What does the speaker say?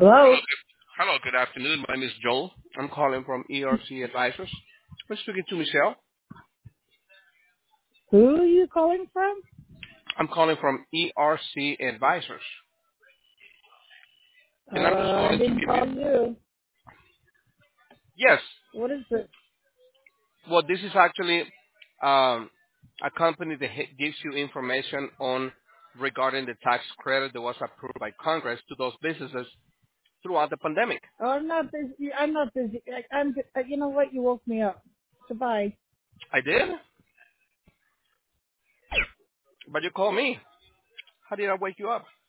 Hello? Hello, good afternoon. My name is Joel. I'm calling from ERC Advisors. I'm speaking to Michelle. Who are you calling from? I'm calling from ERC Advisors. And I'm just I calling to didn't give you... call you. Yes. What is it? Well, this is actually a company that gives you information on regarding the tax credit that was approved by Congress to those businesses throughout the pandemic. Oh, I'm not busy. I'm not busy. You know what? You woke me up. Goodbye. I did? But you called me. How did I wake you up?